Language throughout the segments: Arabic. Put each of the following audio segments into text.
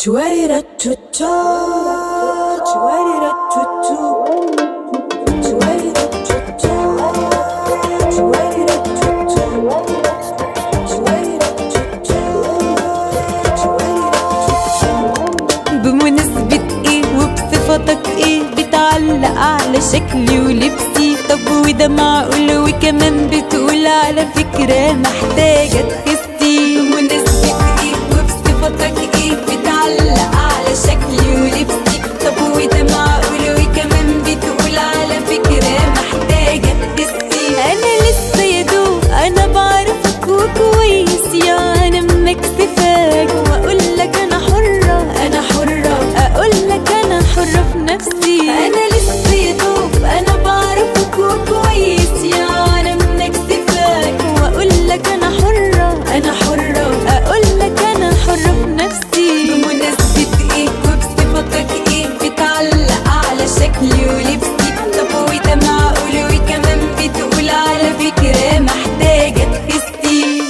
بمناسبة ايه وبصفتك ايه بتعلق على شكلي ولبسي؟ طب وده معقول وكمان بتقول على فكرة محتاجة تخسي؟ بمناسبة ايه وبصفتك ايه بتعلق على شكلي ولبسي؟ طب وده معقول وكمان بتقول على فكرة محتاجة تخسي؟ انا لسه يدوب انا بعرفك وكويس يعني منك سفاك، واقولك انا حرة انا حرة، اقولك انا حرة في نفسي. انا لسه يدوب انا بعرفك وكويس يعني منك سفاك، واقولك انا حرة انا حرة، اقولك انا حرة في نفسي. بمناسبة ايه وبصفتك ايه بتعلق على شكلي ولبسي؟ طب وده معقول وكمان بتقول على فكرة محتاجة تخسي؟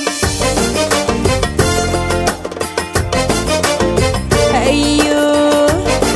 ايوه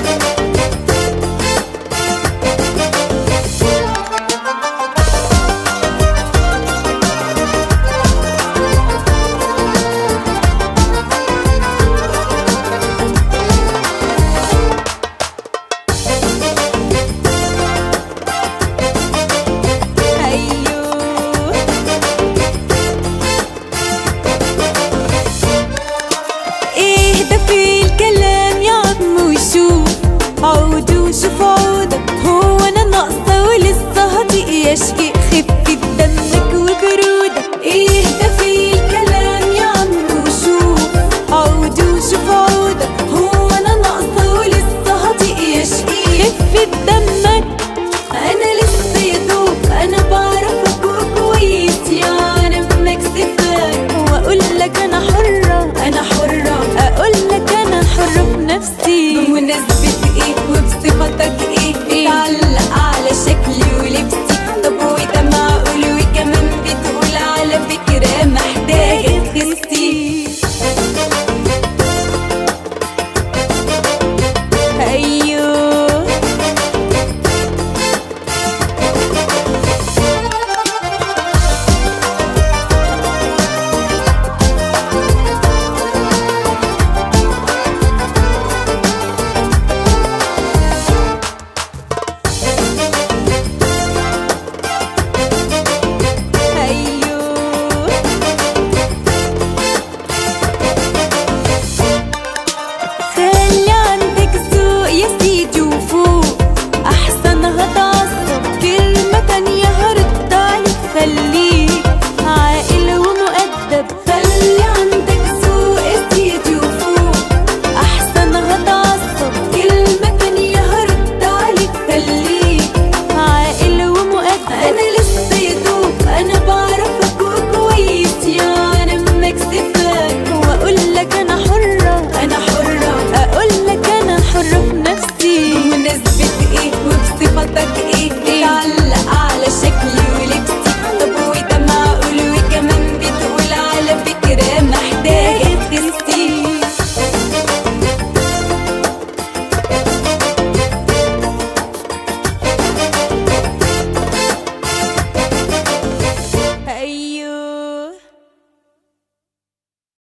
عودوا شوفوا عودك، هو انا ناقصة ولسه هطيق يا شقيق خفة دمك وبرودك؟ ايه ده في الكلام يا عم وشوف، عودوا شوفوا عودك، هو انا ناقصة ولسه هطيق يا شقيق خفة دمك؟ انا لسه يدوب انا بعرفك وكويس يعني منك سفاك، واقولك انا حرة انا حرة، اقولك انا حرة في نفسي. بمناسبة ايه